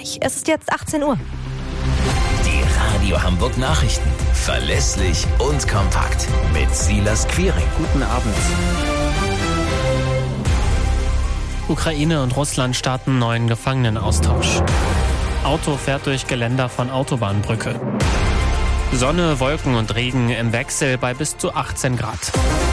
gleich. Es ist jetzt 18 Uhr. Die Radio Hamburg Nachrichten. Verlässlich und kompakt. Mit Silas Quiring. Guten Abend. Ukraine und Russland starten neuen Gefangenenaustausch. Auto fährt durch Geländer von Autobahnbrücke. Sonne, Wolken und Regen im Wechsel bei bis zu 18 Grad.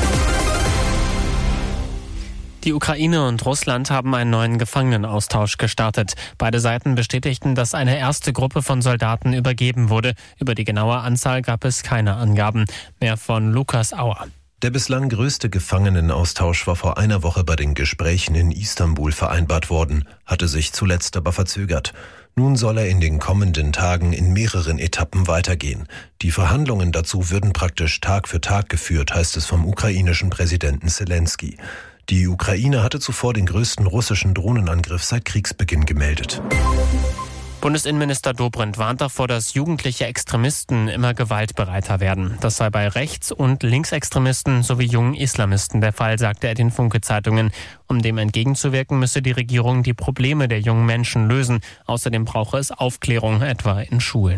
Die Ukraine und Russland haben einen neuen Gefangenenaustausch gestartet. Beide Seiten bestätigten, dass eine erste Gruppe von Soldaten übergeben wurde. Über die genaue Anzahl gab es keine Angaben. Mehr von Lukas Auer. Der bislang größte Gefangenenaustausch war vor einer Woche bei den Gesprächen in Istanbul vereinbart worden, hatte sich zuletzt aber verzögert. Nun soll er in den kommenden Tagen in mehreren Etappen weitergehen. Die Verhandlungen dazu würden praktisch Tag für Tag geführt, heißt es vom ukrainischen Präsidenten Selenskyj. Die Ukraine hatte zuvor den größten russischen Drohnenangriff seit Kriegsbeginn gemeldet. Bundesinnenminister Dobrindt warnt davor, dass jugendliche Extremisten immer gewaltbereiter werden. Das sei bei Rechts- und Linksextremisten sowie jungen Islamisten der Fall, sagte er den Funke-Zeitungen. Um dem entgegenzuwirken, müsse die Regierung die Probleme der jungen Menschen lösen. Außerdem brauche es Aufklärung, etwa in Schulen.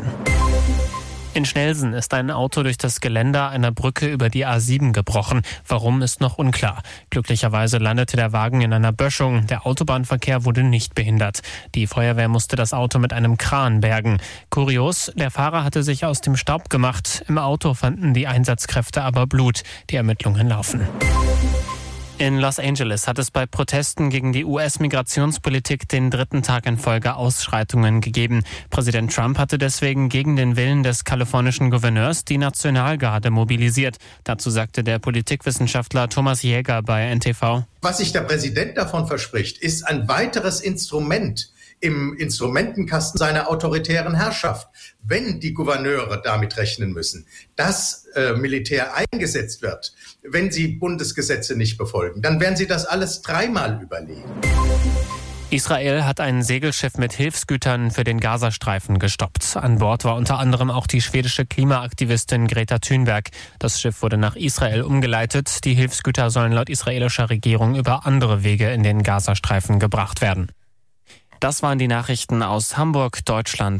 In Schnelsen ist ein Auto durch das Geländer einer Brücke über die A7 gebrochen. Warum, ist noch unklar. Glücklicherweise landete der Wagen in einer Böschung. Der Autobahnverkehr wurde nicht behindert. Die Feuerwehr musste das Auto mit einem Kran bergen. Kurios, der Fahrer hatte sich aus dem Staub gemacht. Im Auto fanden die Einsatzkräfte aber Blut. Die Ermittlungen laufen. In Los Angeles hat es bei Protesten gegen die US-Migrationspolitik den dritten Tag in Folge Ausschreitungen gegeben. Präsident Trump hatte deswegen gegen den Willen des kalifornischen Gouverneurs die Nationalgarde mobilisiert. Dazu sagte der Politikwissenschaftler Thomas Jäger bei NTV. Was sich der Präsident davon verspricht, ist ein weiteres Instrument im Instrumentenkasten seiner autoritären Herrschaft. Wenn die Gouverneure damit rechnen müssen, dass Militär eingesetzt wird, wenn sie Bundesgesetze nicht befolgen, dann werden sie das alles dreimal überlegen. Israel hat ein Segelschiff mit Hilfsgütern für den Gazastreifen gestoppt. An Bord war unter anderem auch die schwedische Klimaaktivistin Greta Thunberg. Das Schiff wurde nach Israel umgeleitet. Die Hilfsgüter sollen laut israelischer Regierung über andere Wege in den Gazastreifen gebracht werden. Das waren die Nachrichten aus Hamburg, Deutschland